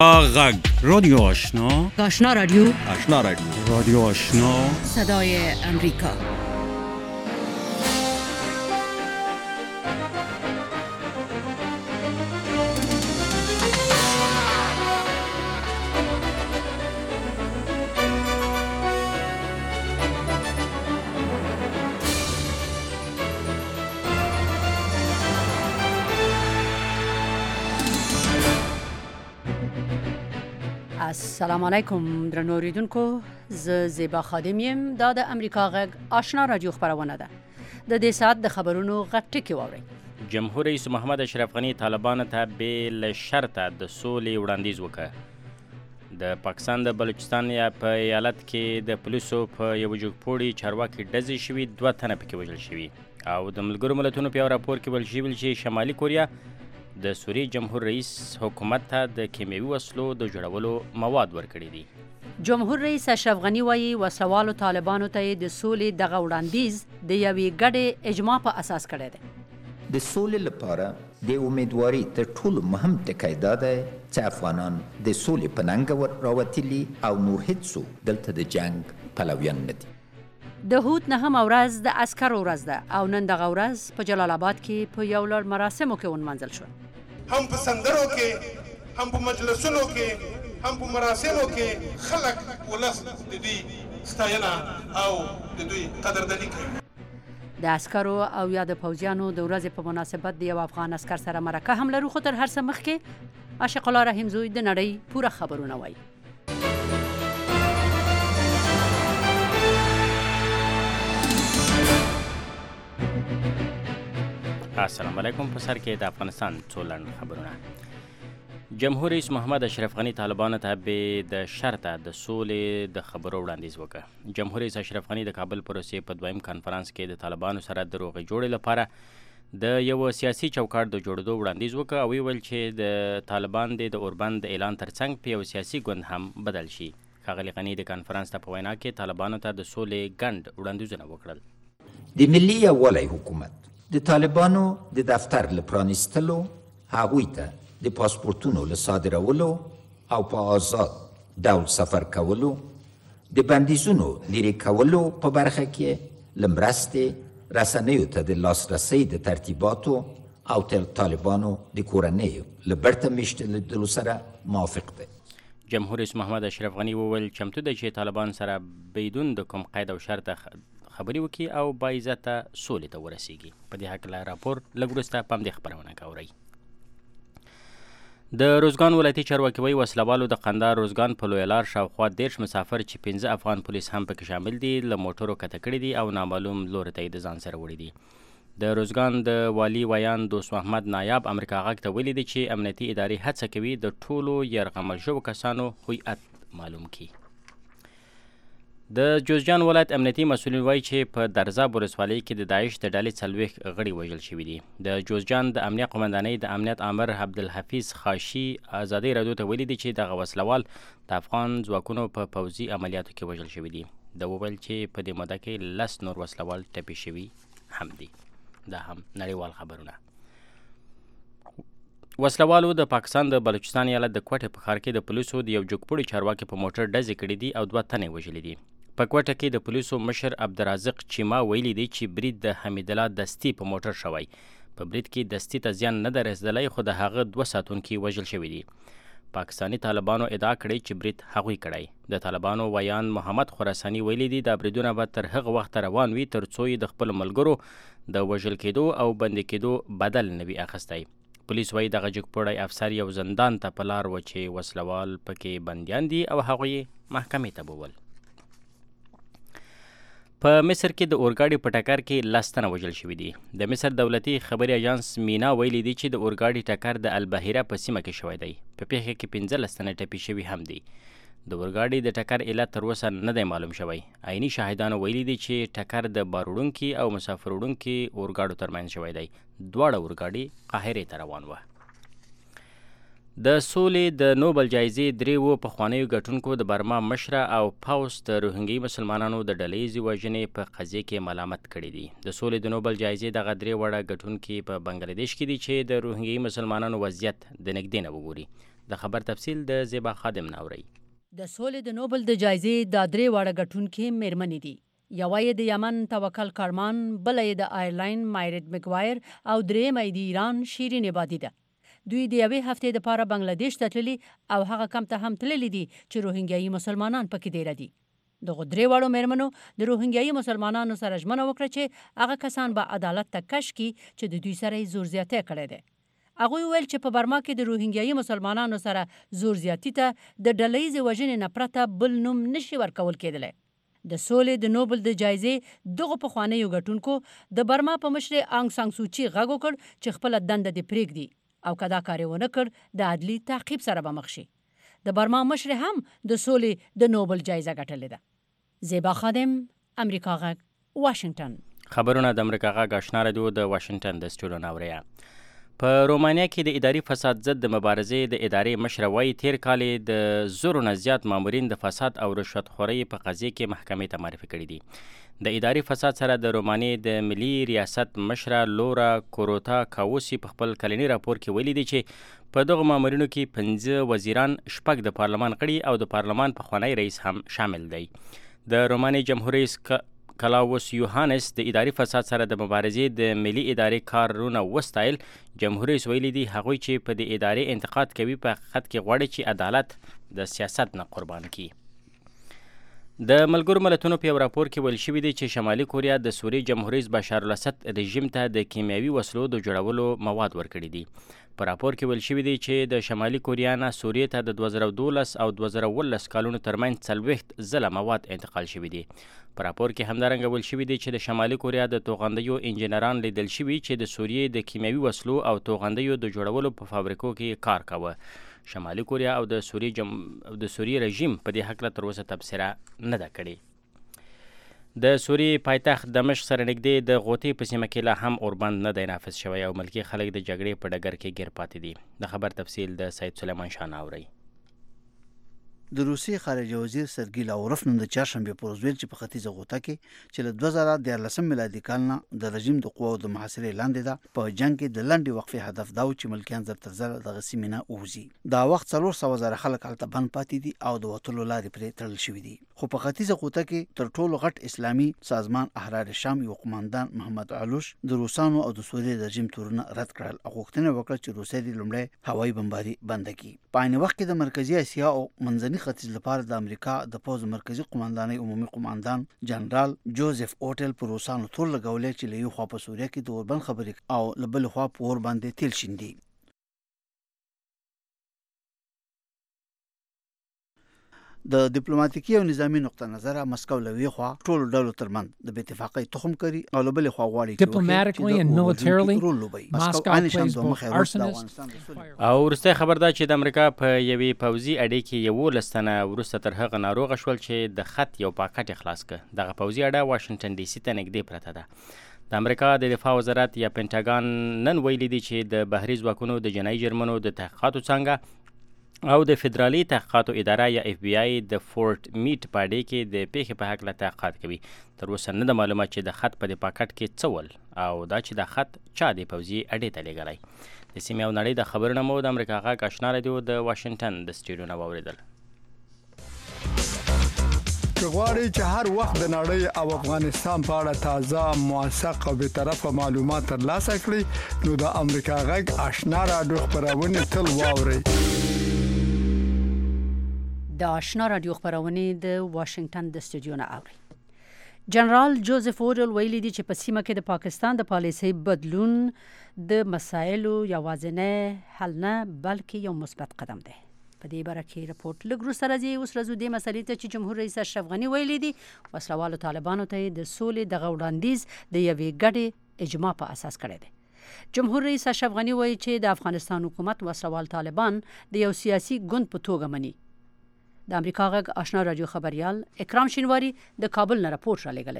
غگ رادیو آشنا آشنا رادیو رادیو آشنا صدای امریکا. السلام علیکم درنو اوریدونکو، زه زیبا خادم یم. دا د امریکا غږ آشنا رادیو خبرونه ده. د دې ساعت د خبرونو غټ ټکي واورئ. جمهور رئیس محمد اشرف غنی طالبانو ته بې شرطه د سولې وړاندیز وکړ. د پاکستان د بلوچستان په ایالت کې د پولیسو په یو جګپوړي چارواکي ډزې شوي، 2 تنه پکې وژل شوي، او د ملګرو ملتونو په یو راپور کې ویل شوي چې شمالي کوریا د سوریې جمهور رئیس حکومت ته د کیمیاوي وسلو د جوړولو مواد ورکړي دي. جمهور رئیس اشرف غنی وایي وسلوالو طالبانو ته د سولې دغه وړاندیز د یوې ګډې اجماع په اساس کړی دی. د سولې لپاره د امیدواري تر ټولو مهم ټکی دا دی چې افغانان د سولې په ننګ راوتلي او نور هیڅوک دلته د جنگ پلویان نه دي. د هوت 9 ورځ د عسکرو ورځ ده او نن دغه ورځ په جلال آباد کې په یو لړ مراسمو کې ونمانځل شوه. هم په سندرو کې، هم په مجلسونو کې، هم په مراسمو کې خلک ولس د دوی ستاینه او د دوی قدرداني کوي. د عسکرو او یا د پوځیانو د ورځې په مناسبت د یو افغان عسکر سره مرکه هم لرو، خو تر هر څه مخکې عاشق الله رحیم زوی د نړۍ پوره خبرونه وایي. السلام علیکم. په سر کې د افغانستان څو لنډ خبرونه. جمهور رئیس محمد اشرف غنی طالبانو ته د شرطه د سولې د خبرو وړاندیز وکړ. جمهور رئیس اشرف غنی د کابل پروسې په دویم کانفرنس کې د طالبانو سره د روغې جوړې لپاره د یو سیاسي چوکاټ د جوړېدو وړاندیز وکړ او ویل چې د طالبان د اوربند د اعلان ترڅنګ په یو سیاسي ګوند هم بدل شي. ښاغلي غنی د کانفرنس ته په وینا کې طالبانو ته د سولې ګڼ وړاندیزونه وکړل. د ملي یووالي حکومت د طالبانو د دفتر له پرانیستلو، هغوی ته د پاسپورتونو له صادرولو او په آزاد ډول سفر کولو، د بندیزونو لرې کولو په برخه کې له مرستې رسنیو ته د لاسرسۍ د ترتیباتو او طالبانو د کورنیو له برته میشتېدلو سره موافق دی. جمهور رئیس محمد اشرف غنی وویل چمتو دی چې طالبان سره بدون د کوم قید او شرط خبرې وکړي او باعزته سولې ته ورسیږي. په دې هکله راپور لږ وروسته په همدې خپرونه کې اورئ. د روزګان ولایتي چارواکي وایي وسلوالو د قندهار روزګان په لویه لار شاوخوا 13 مسافر چې 15 افغان پولیس هم پکې شامل دي له موټرو کته کړي دي او نامعلوم لوري ته یې د ځان سره وړي دي. د روزګان د والي ویان دوست محمد نایاب امریکا غږ ته ویلي دي چې امنیتي ادارې هڅه کوي د ټولو یرغمل شوو کسانو هویت معلوم کړي. د جوزجان ولایت امنیتي مسؤلین وایي چې په درزاب ولسوالۍ کې د داعش د ډلې 40 غړي وژل شوي دي. د جوزجان د امنیه قومندانۍ د امنیت آمر عبدالحفیظ خاشي ازادۍ راډیو ته ویلي دي چې دغه وسلوال د افغان ځواکونو په پوځي عملیاتو کې وژل شوي دي. د وویل چې په دې موده کې 10 نور وسلوال ټپي شوي هم دي. دا هم نړیوال خبرونه. وسلوالو د پاکستان د بلوچستان ایالت د کوټې په ښار کې د پولیسو د یو جګپوړي چارواکي په موټر ډزې کړي دي او 2 تنې وژلي دي. په کوټه کې د پولیسو مشر عبدالرازق چیما ویلي دی چې برید د حمید الله دستي په موټر شوی. په برید کې دستي ته زیان نه ده رسېدلی، خو د هغه 2 ساتونکي وژل شوي دي. پاکستاني طالبانو ادعا کړې چې برید هغوی کړی. د طالبانو ویان محمد خراساني ویلي دی دا بریدونه به تر هغه وخته روان وي تر څو یې د خپلو ملګرو د وژل کېدو او بندي کېدو بدل نه وي اخیستی. پولیس وایي دغه جګپوړی افسر یو زندان ته په لار و چې وسلوال پکې بندیان دي او هغوی یې محکمې ته بوول. په مصر کې د اورګاډي په ټکر کې 10 تنه وژل شوي دي. د مصر دولتي خبري اژانس مینا ویلي دی چې د اورګاډي ټکر د البحیره په سیمه کې شوی دی. په پیښه کې 15 تنه ټپي شوي هم دي. د اورګاډي د ټکر علت تر اوسه نه دی معلوم شوی. عیني شاهدانو ویلي دي چې ټکر د بار وړونکي او مسافر وړونکي اورګاډو ترمنځ شوی دی. دواړه اورګاډي قاهرې ته روان وه. د سولې د نوبل جایزې 3 پخوانیو ګټونکو د برما مشره او پاوس د روهنګي مسلمانانو د ډلهیزې وژنې په قضیې کې ملامت کړي دي. د سولې د نوبل جایزې دغه 3 وړه ګټونکي په بنګلادیش کې دي چې د روهنګي مسلمانانو وضعیت د نږدې نه وګوري. د خبر تفصیل د زیبا خادم ناوري. د سولې د نوبل د جایزې د درې واړه ګټونکي میرمنې دي. یوه یې د یمن توکل کارمان، بله یې د آیرلاین مایرت مګوایر او درېیمه یې د ایران شیرین عبادي ده. دوی د یوې هفتې دپاره بنګلادیش ته تللي او هغه کمپ ته هم تللي دي چې روهینګیایي مسلمانان پکې ډېره دي. دغو درې واړو میرمنو د روهینګیایي مسلمانانو سره ژمنه وکړه چې هغه کسان به عدالت ته کش کړي چې د دوی سره یې زور زیاتی کړی دی. هغوی ویل چې په برما کې د روهینګیایي مسلمانانو سره زور زیاتی ته د ډلهییزې وژنې نه پرته بل نوم نشي ورکول کېدلی. د سولې د نوبل د جایزې دغو پخوانیو ګټونکو د برما په مشر آنګ سان سوچي غږ وکړ چې خپله دنده دې پرېږدي او که دا کار یې ونه کړ د عدلي تعقیب سره به مخ شي. د برما مشر هم د سولې د نوبل جایزه ګټلې ده. زیبا خادم، امریکا غږ، واشنگټن. خبرونه د امریکا غږ آشنا رادیو د واشنگټن د سټوډیو ناوریه. په رومانیا کې د اداري فساد ضد د مبارزې د ادارې مشره وایي تیر کال د زرو نه زیات مامورین د فساد او رشوت خورۍ په قضیې کې محکمې ته معرفي کړي دي. د اداري فساد سره د رومانیې د ملي ریاست مشره لورا کوروتا کاوسی په خپل کلني راپور کې ویلي دي چې په دغو مامورینو کې 15 وزیران، 6 د پارلمان غړي او د پارلمان پخوانی رئیس هم شامل دی. د رومانیې جمهور رئیس کلاوس یوهانس د اداري فساد سره د مبارزې د ملي ادارې کارونه وستایل. جمهور رئیس ویلي دي هغوی چې په دې ادارې انتقاد کوي په حقیقت کې غواړي چې عدالت د سیاست نه قربان کړي. د ملګرو ملتونو په یو راپور کې ویل شوي دي چې شمالي کوریا د سوریې جمهور رئیس بشار الاسد رژیم ته د کیمیاوي وسلو د جوړولو مواد ورکړي دي. په راپور کې ویل شوي دي چې د شمالي کوریا نه سوریې ته د 2012 او 2018 کالونو ترمنځ 40 ځله مواد انتقال شوي دي. په راپور کې همدارنګه ویل شوي دي چې د شمالي کوریا د توغندیو انجینران لیدل شوي چې د سوریې د کیمیاوي وسلو او توغندیو د جوړولو په فابریکو کې کار کاوه. شمالي کوریا او د سوریې رژیم په دې هکله تر اوسه تبصره نه ده کړې. د سوریې پایتخت دمشق سره نږدې د غوطې په سیمه کې لا هم اوربند نه دی نافذ شوی او ملکي خلک د جګړې په ډګر کې ګیر پاتې دي. د خبر تفصیل د سید سلیمان شاه ناوري. د روسیې خارجه وزیر سرګی لاوروف نن د چهارشنبې په ورځ ویل چې په ختیځه غوطه کې چې له 2014 میلادي کال نه د رژیم د قواو د محاصرې لاندې ده. په جنګ کې د لنډې وقفې هدف دا و چې ملکیان زر تر زره دغه سیمې نه ووځي. دا وخت 400,000 خلک هلته بند پاتې دي او د وتلو لارې پرې تړل شوي دي. خو په ختیځه غوطه کې تر ټولو غټ اسلامي سازمان احرار شام یو قماندان محمد علوش د روسانو او د سوریې رژیم تورونه رد کړل او غوښتنه وکړه چې روسیه دې لومړی هوایي بمباري بنده کړي. په عین وخت کې د مرکزي اسیا او منځني ختیځ لپاره د امریکا د پوځ مرکزی قماندانۍ عمومي قماندان جنرال جوزف اوټل پر روسانو تور لګولې چې له یو خوا په سوریه کې د اوربند خبرې او له بل خوا په اور باندې تیل شیندي. د ډیپلوماټیکي او نظامی نقطه نظره مسکو لوي خوا ټول ډول ترمن د اتفاقی تخم کری او له بل خوا غواړي diplomatically and militarily Moscow plays both arsonist او ورسته خبر ده چې د امریکا په یوې پوځي اډې کې یو لستنه ورسته تر هغه ناروغه شول چې د خط یو پاکټ خلاص ک. دغه پوځي اډه واشنگټن ډي سي ته نږدې پرته ده. د امریکا د دفاع وزارت یا پینټاګان نن ویلي دي چې د بحري ځواکونو د جنایي جرمونو د تحقیقاتو څنګه او د فدرالي تحقیقاتو اداره یا اف بی آی د فورت میټ په اډې کې د پیښې په هکله تحقیقات کوي. تر اوسه نه ده معلومه چې د خط په دې پاکټ کې څه ول او دا چې د خط چا د پوځي اډې ته لیږلی. د سیمې او نړۍ د خبرونه مو د امریکا غږ آشنا رادیو د واشنګټن د سټوډیو نه واورېدل. که غواړئ چې هر وخت د نړۍ او افغانستان په اړه تازه، موثق او بېطرفه معلومات ترلاسه کړئ نو د امریکا غږ آشنا رادیو خپرونې تل واورئ. د آشنا رادیو خبرونه د واشنگټن د سټوډیو نه اوري. جنرال جوزف اورل ویلي دي چې په سیمه کې د پاکستان د پالیسۍ بدلون د مسایلو یوازینی حل نه بلکې یو مثبت قدم دی. په دې باره کې رپورټ لږ وروسته راځي. اوس راځو دې مسلې ته چې جمهور رئیس اشرف غني ویلي دي وسلوالو طالبانو ته د سولې دغه وړاندیز د یوې ګډې اجماع په اساس کړی دی. جمهور رئیس اشرف غني وایي چې د افغانستان حکومت وسلوال طالبان د یو سیاسي ګوند په توګه مني. د امریکا غږ آشنا رادیو خبريال اکرام شینواری د کابل نه راپور را لېږلی دی.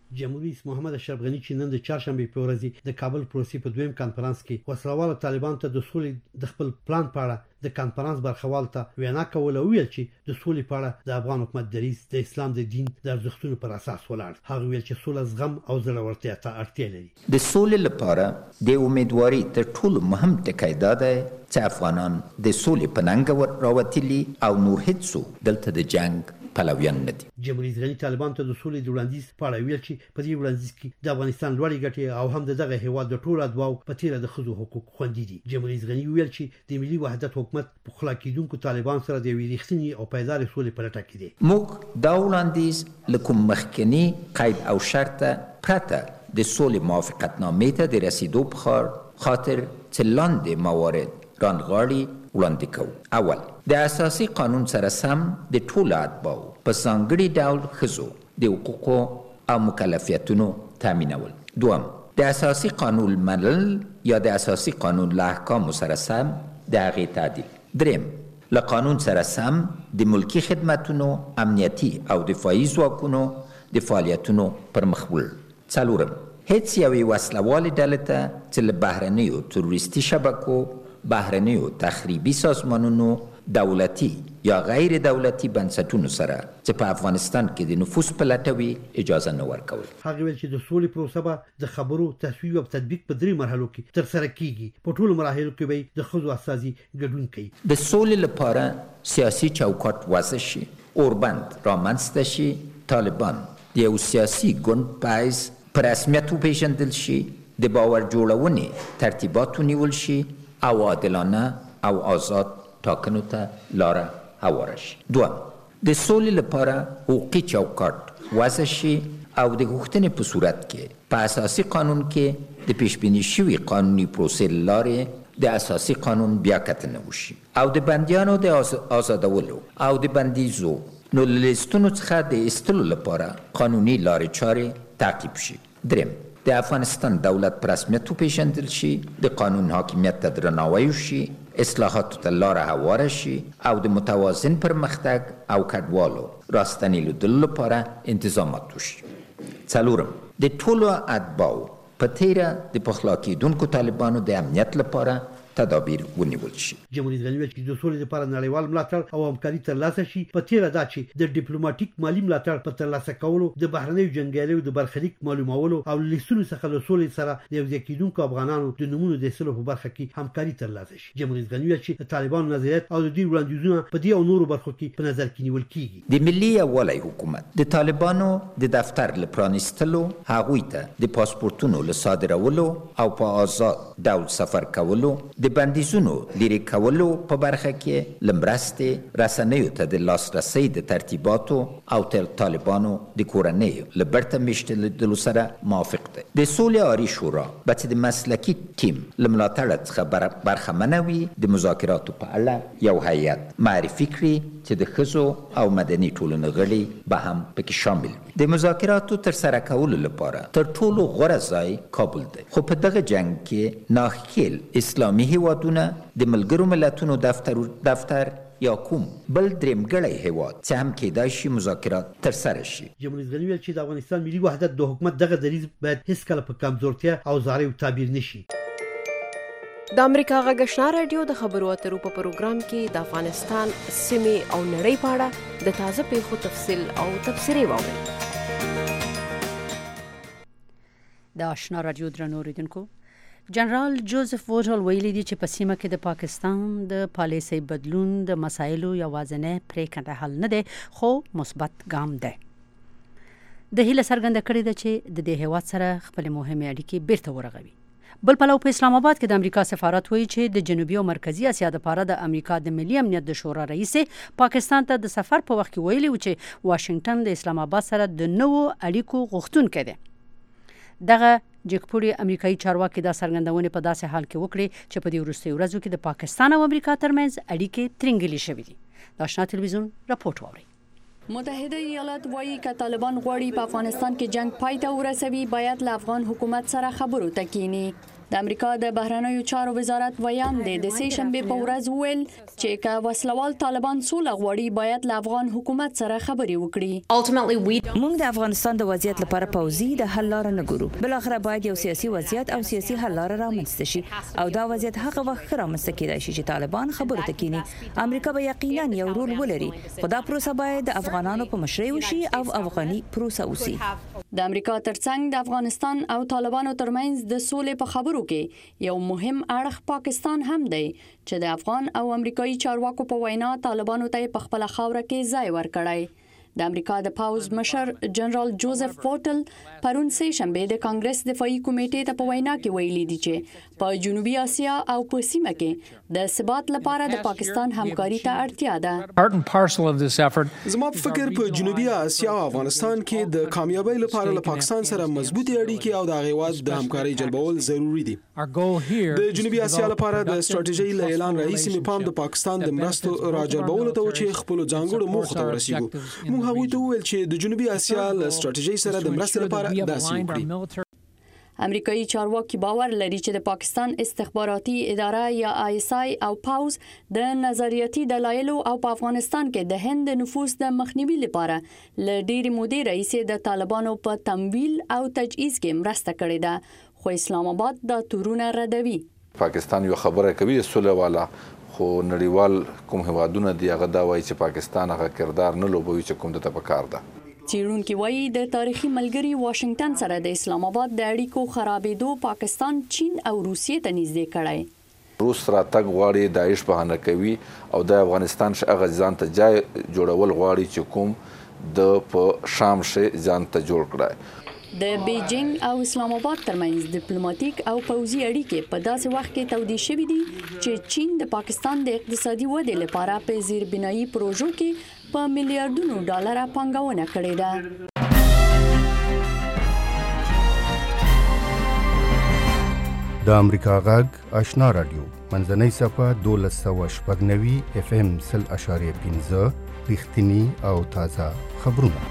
جمهوریت رئیس محمد اشرف غنی چې نن د چهارشنبه په ورځ د کابل پروسې په دویم کانفرنس کې وسلواله طالبان ته د سولې د خپل پلان په اړه د کانفرنس برخوال ته وینا کوله ویل چې د سولې په اړه د افغان حکومت دریځ د اسلام د دین د ارزښتونو پر اساس ولاړ. هغه ویل چې سوله زغم او زړورتیا ته اړتیا لري. د سولې لپاره د امیدواري تر ټولو مهم ټکی دا دی چې افغانان د سولې په ننګ راوتلي او نور هیڅ دلته د جنگ پلویان نه دي. جمهوریت رئیس طالبان ته د سولې د وړاندیز په اړه ویل چې په دې وړاندیز کې د افغانستان لوړې ګټې او هم دغه هیواد د ټولو ادواو په تیره د ښځو حقوق خوندي دي. جمهوریت رئیس ویل چې د ملي وحدت حکومت په خلا کېدونکو طالبان سره د ویریښتنی او پایدار سولې په لټه کې دي. موږ دا وړاندیز لکه مخکنی قید او شرط پرته د سولې موافقتنامې ته د رسیدو په خاطر چې لاندې موارد رانغاړي وړاندې کوو. اول، د اساسي قانون سره سم د ټولو اتباعو په ځانګړي ډول ښځو د حقوقو او مکلفیتونو تامینول. دوم، د اساسي قانون منل یا د اساسي قانون له احکامو سره سم د هغې تعدیل. دریم، له قانون سره سم د ملکي خدمتونو، امنیتي او دفاعي ځواکونو د فعالیتونو پر مخ وړل. څلورم، هیڅ یوې وسلوالې ډلې ته چې له بهرنیو تروریستي شبکو، بهرنیو تخریبي سازمانونو، دولتي یا غیر دولتي بنسټونو سره چې په افغانستان کې د نفوذ په لټه وي اجازه نه ورکول. هغه ویل چې د سولې پروسه به د خبرو، تصویب او تطبیق په درې مرحلو کې ترسره کیږي. په ټولو مراحلو کې به د ښځو استازي ګډون کوي. د سولې لپاره سیاسي چوکاټ وضع شي، اوربند رامنځته شي، طالبان د یو سیاسي ګوند په حیث په رسمیت وپېژندل شي، د باور جوړونې ترتیبات ونیول شي او عادلانه او آزاد ټاکنو ته لاره هواره شي. دوم، د سولې لپاره حقوقي چوکاټ وضع شي او د غوښتنې په صورت کې په اساسي قانون کې د پیشبیني شوي قانوني پروسې له لارې د اساسي قانون بیاکتنه وشي او د بندیانو د آزادولو او د بندیزو نو له لیستونو څخه د ایستلو لپاره قانوني لارې چارې تعقیب شي. دریم، د افغانستان دولت په رسمیت وپېژندل شي، د قانون حاکمیت ته درناوی وشي، اصلاحاتو ته لاره هواره شي او د متوازن پرمختګ او کډوالو راستنېدلو لپاره انتظامات وشي. څلورم، د ټولو اتباعو په تیره د پخلا کېدونکو طالبانو د امنیت لپاره تدابیر ونیول شي. جمهوریت رئیس ویل چې د سولې لپاره نړیوال ملاتړ او همکاري ترلاسه شي. په تیره دا چې د ډیپلوماټیک مالی ملاتړ په ترلاسه کولو، د بهرنیو جنګیالیو د برخلیک معلومولو او لیستونو څخه د سولې سره د یوځای کېدونکو افغانانو د نومونو د ایستلو په برخه کې همکاري ترلاسه شي. جمهوریت رئیس ویل چې د طالبانو نظریات او د دوی وړاندیزونه په دې او نورو برخو کې په نظر کې نیول کیږي. د ملي یووالي حکومت د طالبانو د دفتر له پرانیستلو، هغوی ته د پاسپورتونو له صادرولو او په آزاد ډول سفر کولو، د بندیزونو لرې کولو په برخه کې لمرستې رسنیو ته د لاسرسي د ترتیباتو او طالبانو د کورنیو له برته میشتېدلو سره موافق دی. د سولې عالي شورا به چې د مسلکي ټیم له ملاتړ څخه برخمنه وي، د مذاکراتو په اړه یو هیئت معرفي کړي چې د ښځو او مدني ټولنې غړي به هم پکې شامل وي. د مذاکراتو ترسره کولو لپاره تر ټولو غوره ځای کابل دی، خو په دغه جنگ کې ناخیل اسلامي هیوادونه، د ملګرو ملتونو دفتر یا کوم بل درېمګړی هیواد چې هم کېدای شي مذاکرات ترسره شي. جمهوریت رئیس ویل چې د افغانستان ملي وحدت د حکومت دغه دریځ باید هیڅکله په کمزورتیا او زاریو تعبیر نشي. د امریکا غږ آشنا رادیو د خبرو اترو په پروګرام کې د افغانستان سیمې او نړۍ په اړه د تازه پیښو تفصیل او تبصرې واورئ. د آشنا رادیو درنو اوریدونکو، جنرال جوزف ووټل ویلي دی چې په سیمه کې د پاکستان د پالیسۍ بدلون د مسایلو یوازینی پرېکنده حل نه دی، خو مثبت ګام دی. د هیله څرګنده کړې ده چې د دې هیواد سره خپلې مهمې اړیکې بیرته ورغوي. بل پلو په اسلام آباد کې د امریکا سفارت وایي چې د جنوبي او مرکزی اسیا لپاره د امریکا د ملي امنیت د شورا رئیس پاکستان ته د سفر په وخت کې ویلي و چې واشنگټن د اسلام آباد سره د نوو اړیکو غوښتونکی دی. دغه جګپوړي امریکایي چارواکي دا څرګندونې په داسې حال کې وکړي چې په دې وروستیو ورځو کې د پاکستان او امریکا ترمنځ اړیکې ترنګلې شوې دي. د آشنا تلویزیون راپورټ واورئ. متحده ایالات وایي که طالبان غواړي په افغانستان کې جنگ پای ته ورسوي، باید له افغان حکومت سره خبرو ته کینی. د امریکا د بهرنیو چارو وزارت ویاند د سه شنبه په ورځ ویل چې که وسلوال طالبان سوله غواړي باید له افغان حکومت سره خبرې وکړي. موږ د افغانستان د وضعیت لپاره پوځي د حل لار نه ګورو. بلخره باید یو سیاسي وضعیت او سیاسي حل لار رامنځته شي او دا وضعیت هغه وخت رامنځته کېدای شي چې طالبان خبرو ته کینی. امریکا به یقینا یو رول ولري. خدا پروسه باید د افغانانو په مشرۍ وشي او افغاني پروسه وسی. د امریکا ترڅنګ د افغانستان او طالبانو ترمنځ د سولې په خبرو کې یو مهم اړخ پاکستان هم دی چې د افغان او امریکایي چارواکو په وینا طالبانو ته په خپل خاوره کې ځای ورکړی. د امریکا د پاوز مشر جنرال جوزف فورټل پرون سه شنبه د کانګرس دفاعي کمیټې ته په وینا کې ویلي دي چې په جنوبي اسیا او په سیمه کې د ثبات لپاره د پاکستان همکاري ته اړتیا ده. زما په فکر په جنوبي اسیا او افغانستان کې د کامیابی لپاره له پاکستان سره مضبوطی اړیکې او د غیواد د همکاري جلبول ضروری دي. د جنوبي اسیا لپاره د ستراتیژي له اعلان رئیس مپام د پاکستان د مرستو راجلبولو ته چې خپل ځانګړو موخو ته ورسیږو. هغه ته ویل چې د جنوبي اسیا له ستراتیژي سره د مرستې لپاره داسې وکړي. امریکایي چارواکي باور لري چې د پاکستان استخباراتي اداره یا ISI او پاوز د نظریاتي دلایلو او په افغانستان کې د هند نفوذ د مخنیوي لپاره ل ډېرې مودې راهیسې د طالبانو په تمویل او تجهیز کې مرسته کړې ده، خو اسلام آباد دا تورونه ردوي. پاکستان یو خبره کوي سوله والا، خو نړیوال کوم هوادونه دی هغه دا وایي چې پاکستان هغه کردار نه لوبوي چې کوم د پکار ده. چیرونکي وایي د تاریخي ملګری واشنگټن سره د اسلام آباد د اړیکو خرابېدو پاکستان، چین او روسیې ته نږدې کړی. روس راتګ غواړي داعش بهانه کوي او د افغانستان هغه ځان ته ځای جوړول غواړي چې کوم د په شام شه ځان ته جوړ کړي. د بیجینګ او اسلام آباد ترمنځ ډیپلوماټیک او پوځي اړیکې په داسې وخت کې تودې شوې دي چې چین د پاکستان د اقتصادي ودې لپاره په زیربنایي پروژو کې په میلیارډونو ډالر پانګونه کړې ده. د امریکا غږ آشنا رادیو منځنۍ صفحه 1290 FM 0.5 رښتینی او تازه خبرونه.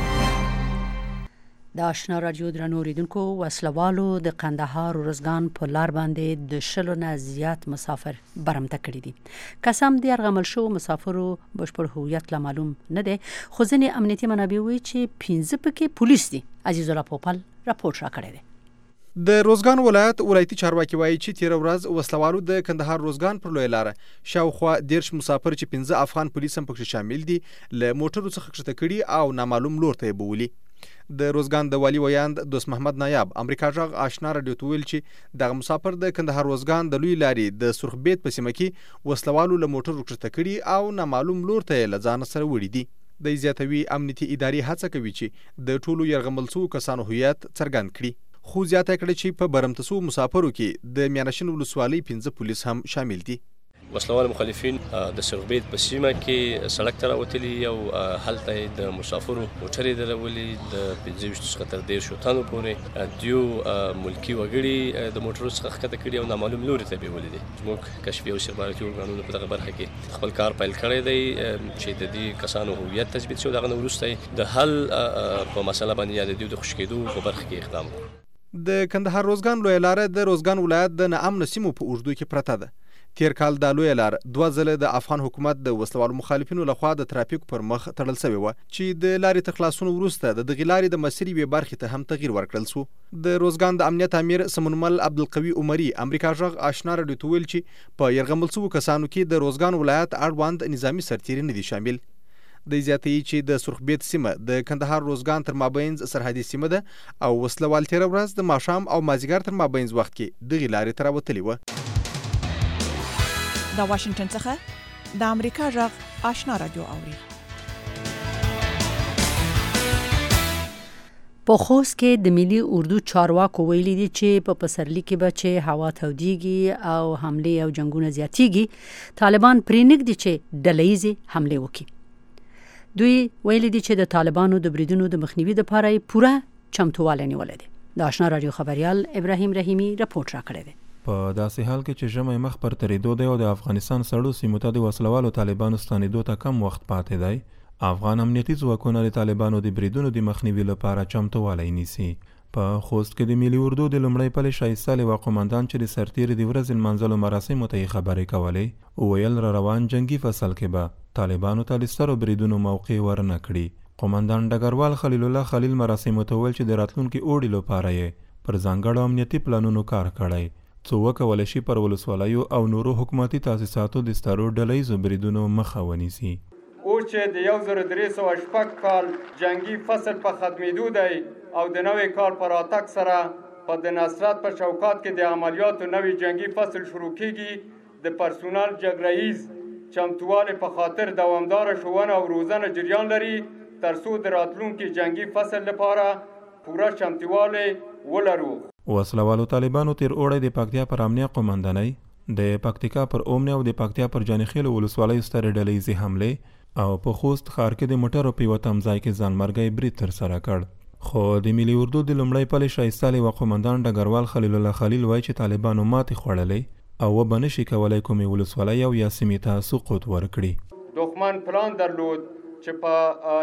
د آشنا رادیو درنو اوریدونکو، وسلوالو د قندهار ورځګان په لار باندې د 10 نه زیات مسافر برمته کړي دي. قسم د ارغمل شو مسافرو بشپړ هویت لا معلوم نه دی، خو ځینې امنیتي منابع وایي چې 15 پکې پولیس دي. عزیز الله پوپل راپور را کړی دی. د روزګان ولایتي چارواکي وایي چې تیر ورځ وسلوالو د کندهار روزګان پر لوی لار شاوخوا 10 مسافر چې 15 افغان پولیس هم پکې شامل دي له موټرو څخه کښته کړي او نامعلوم لور ته بوولي. د روزګان د والی ویاند دوست محمد نایاب امریکا غږ آشنا رادیو ته ویل چې دغه مسافر د کندهار روزګان د لوی لارې د سرخبید په سیمه کې وسلوالو له موټرو کښته کړي او نامعلوم لور ته له ځان سره وړي دي. د زیاتوي امنیتي ادارې هڅه کوي چې د ټولو یرغمل شوو کسانو هویت څرګند کړي، خو زیاته کړي چې په برمته شوو مسافرو کې د میانشین ولسوالۍ 15 پولیس هم شامل دي. وسلوال مخالفین د سرخبید په سیمه کې سړک ته راوتلي او هلته د مسافرو موټرې درولې د 25 څخه تر 10 تنو پورې دیو ملکی وګړي د موټرو څخه ښکته کړي او نامعلوم لوري ته بیولې دي. زموږ کشفي او استخباراتي ارګانونو په دغه برخه کې خپل کار پیل کړی دی چې د دې کسانو هویت تثبیت شي، دغه وروسته د حل په مسله باندې یا د دیو د خوشکېدو په برخه کې اقدام وکړو. د کندهار روزګان لوی لار د روزګان ولایت د ناامن سیمو په اوږدو کې پرته ده. تیر کال د لوی لار 2 ځله د افغان حکومت د وسلوالو مخالفینو لخوا د ترافیک پر مخ تړل شوی و چې د لارې تخلاصونو وروسته د دغې لارې د مسیرې وی برخې ته هم تغییر ورکړل شو. د روزګان د امنیت امیر سمونمل عبدالقوي عمري امریکا غږ آشنا رادیو ته ویل چې په یرغمل شوو کسانو کې د روزګان ولایت اړوند نظامی سرتیري نه دي شامل. د زیاتې چې د سرخبید سیمه د کندهار روزګان تر مابینځ سرحدي سیمه ده او وسلوال تیر ورځ د ماښام او مازیګر تر مابینځ وخت کې دغې لارې ته راوتلي و. د واشنگټن څخه د امریکا غږ آشنا رادیو اوري. په خوست کې د ملي اردو چارواکو ویلي دي چې په پسرلي کې به چې هوا تودیږي او حمله او جنگونه زیاتیږي، طالبان پرې نږدې چې ډلهیزې حمله وکړي. دوی ویلي دي چې د طالبانو د بریدونو د مخنیوي لپاره پوره چمتووالی نیولې ده. د آشنا رادیو خبريال ابراهیم رحیمی راپور راکړی دی. په داسې حال کې چې ژمی مخ پر تریدو دی او د افغانستان سړو سیمو ته د وسلوالو طالبانو ستنېدو ته کم وخت پاتې دی، افغان امنیتي ځواکونه د طالبانو د بریدونو د مخنیوي لپاره چمتووالی نیسي. په خوست کې د ملي اردو د لومړی پلې شایسته لواء قومندان چې د سرتیري د ورځې لمانځلو مراسمو ته یې خبرې کولې وویل را روان جنگي فصل کې به طالبانو ته د سترو بریدونو موقع ورنه کړي. قومندان ډګروال خلیل الله خلیل مراسمو ته وویل چې د راتلونکي اوړي لپاره یې پر ځانګړو امنیتي پلانونو کار کړی څو وکولی شي پر ولسوالیو او نورو حکومتي تاسیساتو د سترو ډلهییزو بریدونو مخه ونیسي. اوس چې د 1306 کال جنگي فصل په ختمېدو دی او د نوې کال په راتګ سره په د نصرت په شوکات کې د عملیاتو نوې جنگي فصل شروع کیږي. د پرسونل جګړهییز چمتووالي په خاطر دوامداره ښوونه او روزنه جریان لري ترڅو د راتلونکي جنگي فصل لپاره پوره چمتووالی ولرو. وسلوالو طالبانو تیر اوړی د پکتیا پر امنیه قومندانۍ د پکتیکا پر اومنه او د پکتیا پر جانخیل ولسوالیو سترې ډلهییزې حملې او په خوست ښار کې د موټرو په یوه تمځای کې ځانمرګی برید ترسره کړ. خو د ملي اردو د لومړی پلې شایسته لواء قومندان ډګروال خلیل الله خلیل وایي چې طالبانو ماتې خوړلې او وبه نشي کولی کومې ولسوالۍ او یا سیمې ته سقوط ورکړي. دښمن پلان درلود چې په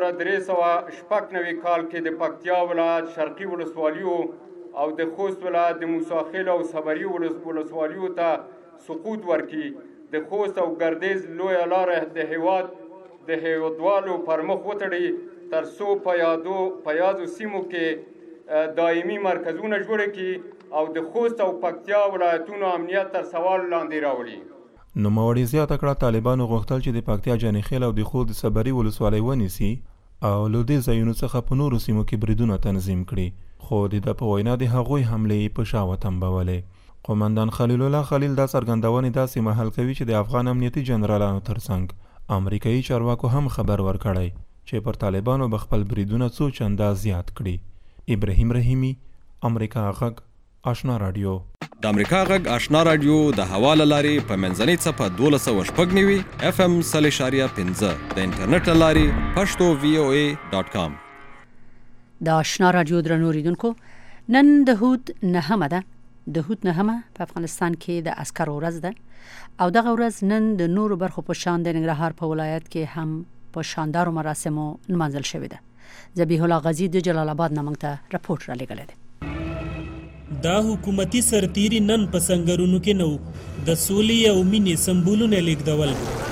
1396 کال کې د پکتیا ولایت شرقي ولسوالیو او د خوست ولایت د موساخیل او صبري ولسوالیو ته سقوط ورکړي. د خوست او ګردیز لویه لاره د هیوادوالو پر مخ وتړي ترڅو په یادو سیمو کې دایمي مرکزونه جوړ کړي او د خوست او پکتیا ولایتونو امنیت تر سوال لاندې راوړي. نوموړي زیاته کړه طالبانو غوښتل چې د پکتیا جانخیل او د خوست د صبري ولسوالۍ ونیسي او له دې ځایونو څخه په نورو سیمو کې بریدونه تنظیم کړي خو د ده په وینا د هغوی حملې په شا وتنبولې. قومندان خلیل الله خلیل دا څرګندونې داسې مهال کوي چې د افغان امنیتي جنرالانو ترڅنګ امریکایي چارواکو هم خبر ورکړی چې پر طالبانو به خپل بریدونه څو چنده زیات کړي. ابراهیم رحیمي، امریکا غږ، آشنا رادیو. د امریکا غږ آشنا رادیو د هوا له لارې په منځنۍ څپه 1290 FM 3.15 د انټرنیټ له لارې پښتو VOA.com. د آشنا رادیو درنو اوریدونکو، نن د هود نهمه ده. د هود نهمه په افغانستان کې د عسکرو ورځ ده او دغه ورځ نن د نورو برخو په شان د ننګرهار په ولایت کې هم په شاندارو مراسمو نمانځل شوې ده. ذبیح الله غازی د جلال آباد نه موږ ته راپورټ را لېږلی دی. دا حکومتي سرتیري نن په سنګرونو کې نو د سولې او مینې سمبولونه لیږدول.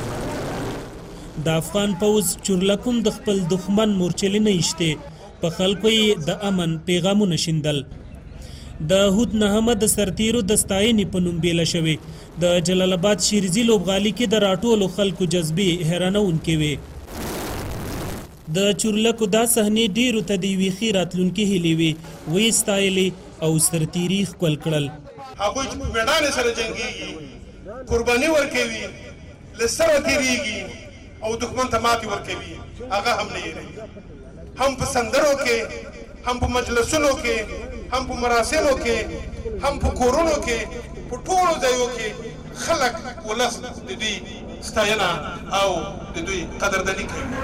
د افغان پوځ چورلکوم د خپل دښمن مورچلې نه ایشتې په خلکو یې د امن پیغامونه شیندل. د هود نهمه د سرتیرو د ستاینې په نوم بیله شوې. د جلال آباد شیرزي لوبغالي کې د راټولو خلکو جذبې حیرانونکې وې. د چورلکو دا صحنې ډیرو ته د یوې ښې راتلونکې هیلې وې، ویې ستایلې او سرتیري ښکل کړل. هغوی چې په میړانې سره جنګېږي، قرباني ورکوي، له سره تېرېږي او دښمن ته ماتې ورکوي، هغه هم نه هېروي. هم په سندرو کې، هم په مجلسونو کې، هم په مراسمو کې، هم په کورونو کې، په ټولو ځایو کې خلک ولس د دوی ستاینه او د دوی قدرداني کوي.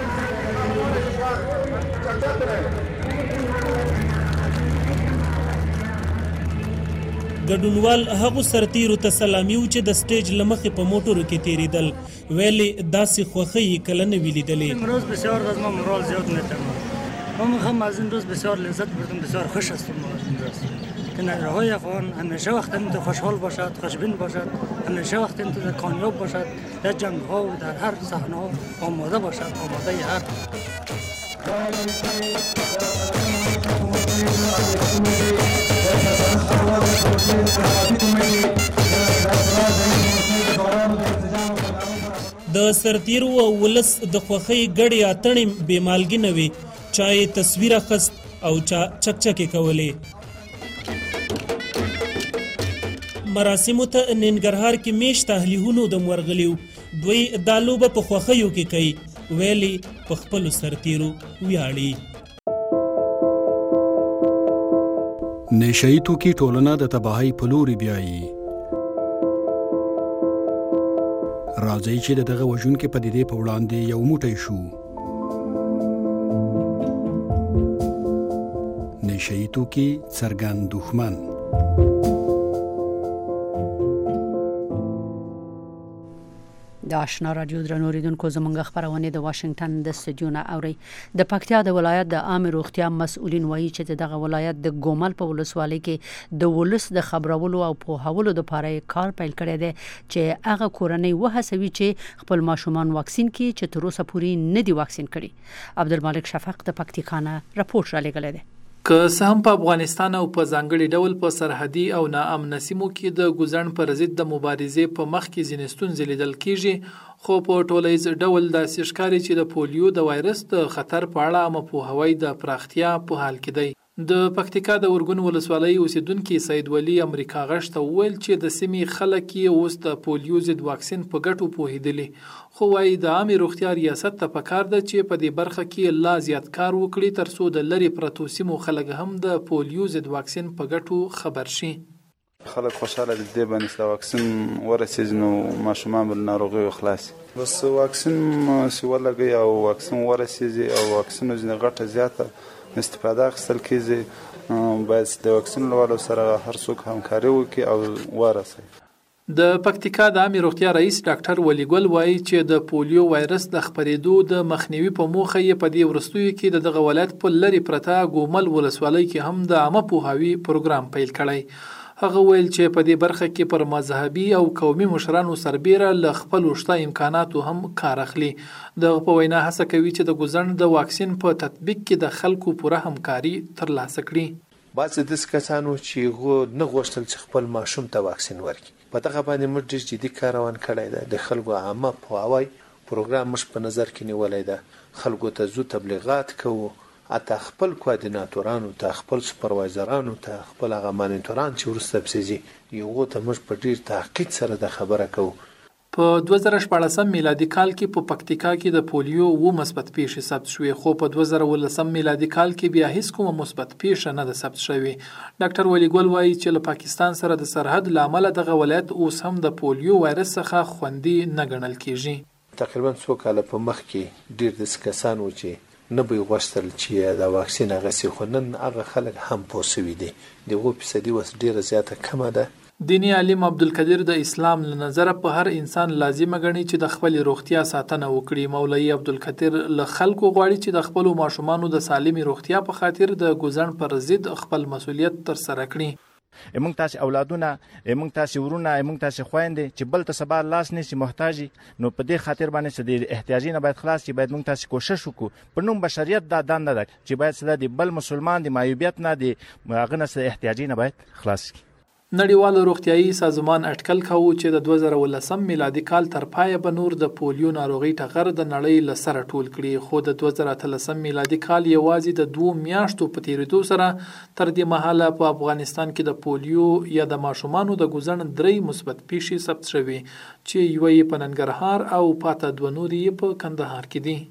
ګډونوال هغو سرتیرو ته سلامي و چې د سټیج له مخې په موټرو کې تېرېدل. ویلې داسې خوښۍ یې کله نه وي لیدلې. امروز بسیار از ما مورال زیاد می‌تواند. ما میخوام از این روز بسیار لذت بردم، بسیار خوش هستم از این روز که نهرهای افغان همیشه وقت تو خوشحال باشد، خوشبین باشد، همیشه وقت تو کامیاب باشد، در جنگ ها و در هر صحنه ها آماده باشد، آماده هر د سرتیرو او ولس د خوښۍ ګډې اتڼې بې مالګې نه وې. چا یې تصویر اخیست او چا چکچکې کولې. مراسمو ته ننګرهار کې میشت اهلیهونو د ورغلیو. دوی دا لوبه په خوښیو کې کوي. ویلې په خپلو سرتیرو ویاړي. نشهیي توکي ټولنه د تباهۍ په لوري بیایي. راځئ چې دغه وژونکې پدیدې په وړاندې یو موټی شو. نشهیي توکي څرګند دښمن. د آشنا رادیو درنو اوریدونکو زموږ خبرونه د واشنگټن د استودیو نه اوري. د پکتیا د ولایت د عام روغتیا مسؤلین وایي چې دغه ولایت د ګومل په ولسوالۍ کې د ولس د خبرولو او پوهاولو لپاره کار پیل کړی دی چې هغه کورنۍ وهڅوي چې خپل ماشومان واکسین کړي چې تر اوسه پورې نه دي واکسین کړي. عبدالمالک شفق د پکتیکانه راپورټ را لګلې دی. که څه هم په افغانستان او په ځانګړي ډول په سرحدي او ناامن سیمو کې د ګوزن پر ضد د مبارزې په مخ کې ځینې ستونزې لیدل کېږي، خو په ټولیز ډول داسې ښکاري چې د پولیو د وایرس د خطر په اړه عامه پوهاوی د پراختیا په حال کې دی. د پکتیکا د ورګون ولسوالۍ اوسیدونکي سید ولی امریکا غږ ته وویل چې د سیمې خلک یې اوس د پولیو ضد واکسین په ګټو پوهېدلي، خو وایي د عامې روغتیا ریاست ته پکار ده چې په دې برخه کې لا زیات کار وکړي ترڅو د لرې پرتو سیمو خلک هم د پولیو ضد واکسین په ګټو خبر شي. خلک خوشاله دي دې باندې چې واکسین ورسېږي نو ماشومان به له ناروغیو خلاص شي. بس واکسین چې ولګوي او واکسین ورسېږي او واکسینو ځینې ګټه زیاته استفاده اخیستل کېږي، باید د واکسین له والو سره هر څوک همکاري وکړي او ورسوي. د پکتیکا د عامې روغتیا رئیس ډاکټر ولی ګل وایي چې د پولیو وایرس د خپرېدو د مخنیوي په موخه یې په دې وروستیو کې د دغه ولایت په لرې پرته ګومل ولسوالۍ کې هم د عامه پوهاوي پروګرام پیل کړی. هغه ویل چې په دې برخه کې پر مذهبي او قومي مشرانو سربیره له خپلو شته امکاناتو هم کار اخلي. دغه په وینا هڅه کوي چې د ګوزن د واکسین په تطبیق کې د خلکو پوره همکاري ترلاسه کړي. بعضې داسې کسانو چې هغو نه غوښتل چې خپل ماشوم ته واکسین ورکړي، په دغه باندې موږ ډېر جدي کار روان کړی دی. د خلکو عامه پوهاوی پروګرام موږ په نظر کې نیولی ده. خلکو ته زو تبلیغات کوو، حتی خپل کوارډیناتورانو ته، خپل سوپروایزرانو ته، خپل هغه مانیټوران چې وروسته پسې ځي یوغو ته موږ په ډېر تحقیق سره د خبره کوو. په 2014 میلادي کال کې په پکتیکا کې د پولیو 9 مثبت پیښې ثبت شوې، خو په 2019 میلادي کال کې بیا هیڅ کومه مثبت پیښه نه ده ثبت شوې. ډاکټر ولی ګل وایي چې له پاکستان سره د سرحد له امله دغه ولایت اوس هم د پولیو وایرس څخه خوندي نه ګڼل کېږي. تقریبا 2 کاله په مخ کې ډېر داسې کسان وو چې نه به یې غوښتل چې د واکسین اغسي، خو نن هغه خلک هم پوه سوي دي. د 9% اوس ډېره زیاته کمه ده. دینی عالم عبدالقدیر د اسلام له نظره په هر انسان لازمه ګڼي چې د خپل روغتیا ساتنه وکړي. مولوي عبدالقدیر له خلکو غواړي چې د خپل ماشومانو د سالمي روغتیا په خاطر د ګوزن پر ضد خپل مسؤلیت تر سره کړي. موږ تاسو اولادونه، موږ تاسو ورونه، موږ تاسو خويندې چې بل ته سبا لاس نشي محتاجي، نو په دې خاطر باندې چې د احتیاجي نه باید خلاص شي. باید موږ تاسو کوشش وکړو په نوم بشریت دا دنده ده چې باید سره د بل مسلمان د معیوبیت نه د هغه نه احتیاجي نه باید خلاص شي. نړیوال روغتیايي سازمان اټکل کوي چې د 2019 میلادي کال تر پایه به نور د پولیو ناروغي ټغر د نړۍ له سره ټول کړي، خو د 2013 میلادي کال یوازې د 2 میاشتو په تیریدو سره تر دې مهاله په افغانستان کې د پولیو یا د ماشومانو د ګوزن 3 مثبت پیښې ثبت شوي، چې یوه یې په ننګرهار او پاته 2 نور یې په کندهار کې دي.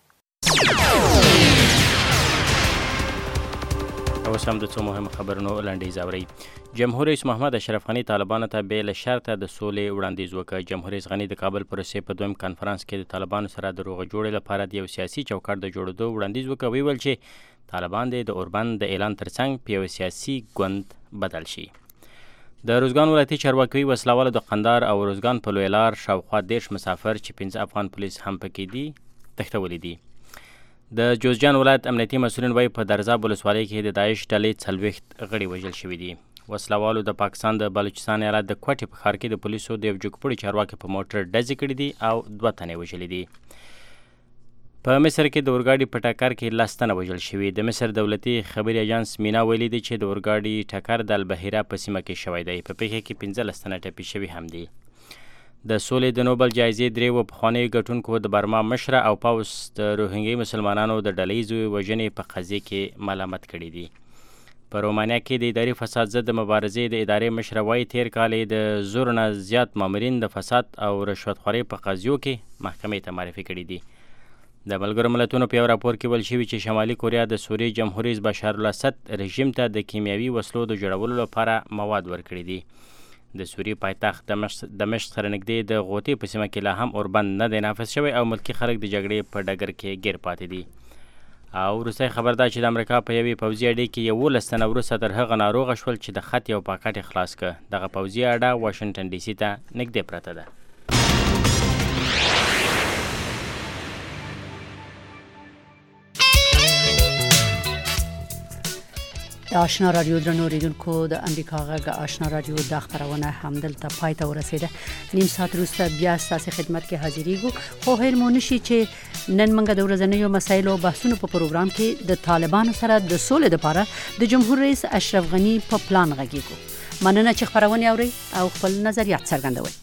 اوس هم د څو مهمو خبرونو لنډیز اورئ. جمهور رئیس محمد اشرف غني طالبانو ته بې له شرطه د سولې وړاندیز وکړ. جمهور رئیس غني د کابل پروسې په دویم کانفرنس کې د طالبانو سره د روغه جوړې لپاره د یو سیاسي چوکاټ د جوړېدو وړاندیز وکړ. ویل چې طالبان د اوربند د اعلان ترڅنګ په یو سیاسي ګوند بدل شي. د روزګان ولایتي چارواکي وسلوالو د قندهار او روزګان په لوی لار شاوخوا 10 مسافر چې 15 افغان پولیس هم پکې دي تښتولي دي. د جوزجان ولایت امنیتي مسؤلین وایي په درزاب ولسوالۍ کې د داعش ډلې 40 غړي وژل شوي دي. وسلوالو د پاکستان د بلوچستان ایالت د کوټې په ښار کې د پولیسو د یو جګپوړي چارواکي په موټر ډزې کړي دي او 2 تنې وژلي دي. په مصر کې د اورګاډي په ټکر کې 10 تنه وژل شوي. د مصر دولتي خبري اژانس مینا ویلي دی چې د اورګاډي ټکر د البحیره په سیمه کې شوی دی. په پیښه کې 15 تنه ټپي شوي هم دي. د سولې د نوبل جایزې 3 پخوانیو ګټونکو د برما مشره او پاوس د روهنګي مسلمانانو د ډلهیزو وژنې په قضیې کې ملامت کړي دي. په رومانیا کې د اداري فساد ضد مبارزې د ادارې مشره وایي تیر کال د زور نه زیات مامورین د فساد او رشوتخورۍ په قضیو کې محکمې ته معرفي کړي دي. د ملګرو ملتونو په یو راپور کې ویل شوي چې شمالي کوریا د سوریې جمهور رئیس بشار الاسد رژیم ته د کیمیاوي وسلو د جوړولو لپاره مواد ورکړي دي. د سوریې پایتخت دمشق سره نږدې د غوطې په سیمه کې لا هم اوربند نه دی نافذ شوی او ملکي خلک د جګړې په ډګر کې ګیر پاتې دي. او وروستی خبر دا چې د امریکا په یوې پوځي اډې کې 11 تنه وروسته تر هغه ناروغه شول چې د خط یو پاکټ خلاص کړ. دغه پوځي اډه واشنګټن ډي سي ته نږدې پرته ده. آشنا رادیو درنو ریدونکو د امریکا غږ آشنا رادیو د خبرونه همدلته پای ته ورسیده. نیم ساعت وروسته بیا ستاسو خدمت کې حاضرېږو. خو هیر مو نشي چې نن موږ د ورځنیو مسایلو بحثونو په پروګرام کې د طالبانو سره د سولې لپاره د جمهور رئیس اشرف غنی په پلان غږیږو. مننه چې خبرونه اوري او خپل نظریات څرګندوي.